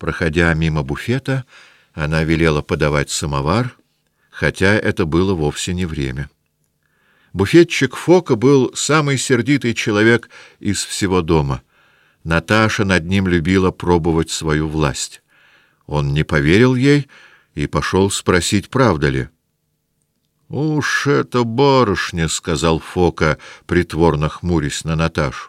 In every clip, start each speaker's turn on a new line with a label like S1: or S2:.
S1: Проходя мимо буфета, она велела подавать самовар, хотя это было вовсе не время. Буфетчик Фока был самый сердитый человек из всего дома. Наташа над ним любила пробовать свою власть. Он не поверил ей и пошел спросить, правда ли. «Уж это барышня», — сказал Фока, притворно хмурясь на Наташу.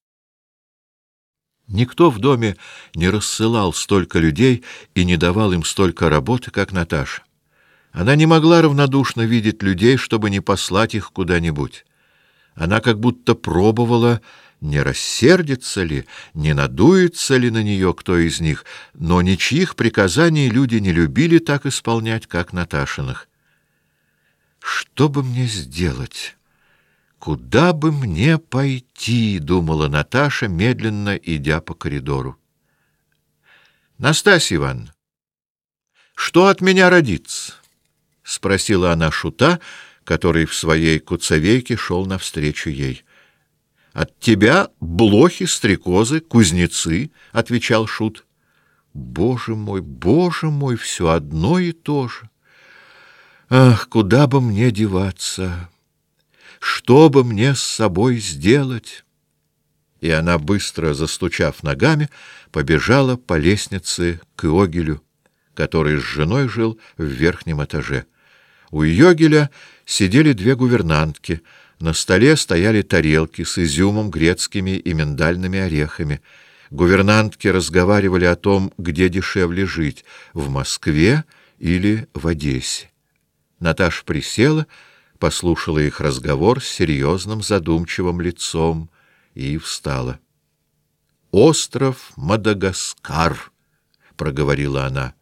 S1: Никто в доме не рассылал столько людей и не давал им столько работы, как Наташа. Она не могла равнодушно видеть людей, чтобы не послать их куда-нибудь. Она как будто пробовала, не рассердится ли, не надуется ли на нее кто из них, но ничьих приказаний люди не любили так исполнять, как Наташиных. «Что бы мне сделать? Куда бы мне пойти?» — думала Наташа, медленно идя по коридору. «Настасья Ивановна, что от меня родится?» — спросила она Шута, который в своей куцовейке шел навстречу ей. «От тебя блохи, стрекозы, кузнецы», — отвечал Шут. Боже мой, все одно и то же! Ах, куда бы мне деваться? Что бы мне с собой сделать?» И она, быстро застучав ногами, побежала по лестнице к Иогелю, который с женой жил в верхнем этаже. У Иогеля сидели две гувернантки, на столе стояли тарелки с изюмом, грецкими и миндальными орехами. Гувернантки разговаривали о том, где дешевле жить — в Москве или в Одессе. Наташа присела, послушала их разговор с серьезным задумчивым лицом и встала. «Остров Мадагаскар», — проговорила она.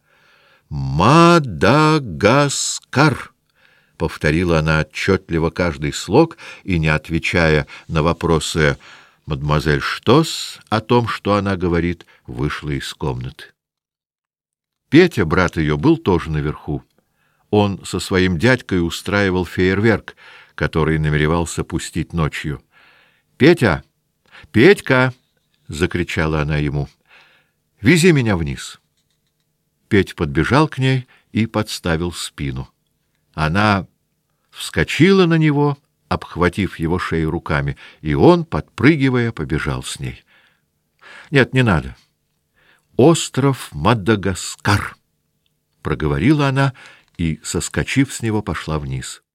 S1: «Мадагаскар», — повторила она отчетливо каждый слог и, не отвечая на вопросы мадемуазель Штос о том, что она говорит, вышла из комнаты. Петя, брат ее, был тоже наверху. Он со своим дядькой устраивал фейерверк, который намеревался пустить ночью. «Петя! Петька!» — закричала она ему. «Вези меня вниз!» Петя подбежал к ней и подставил спину. Она вскочила на него, обхватив его шею руками, и он, подпрыгивая, побежал с ней. «Нет, не надо. Остров Мадагаскар!» — проговорила она и, соскочив с него, пошла вниз.